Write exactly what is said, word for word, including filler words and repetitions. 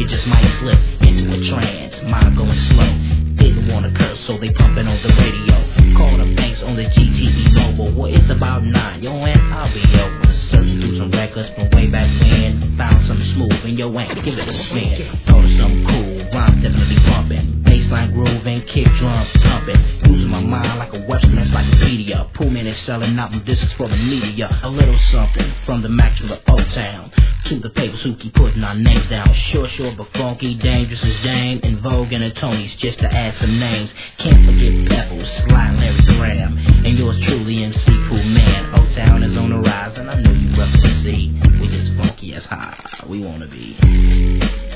just might slip into a trance, mind going slow. Didn't wanna curse, so they pumping on the radio. Call the banks on the G T E mobile. Well, it's about nine, yo, and I'll be over. Searching through some records from way back when. Found something smooth, and yo, ain't give it a spin. Thought of something cool, rhymes definitely bumping. Bassline grooving, kick drums thumping. Using my mind like a Western encyclopedia. Pullman is selling album discs for the media. A little something from the Mac to the O-Town. To the papers who keep putting our names down. Sure, sure, but funky, dangerous as Dame. In Vogue and the Tonys, just to add some names. Can't forget Pebbles, Sly, and Larry Graham. And yours truly, M C Cool Man. O-Town is on the rise, and I know you represent Z. We just funky as high we wanna be.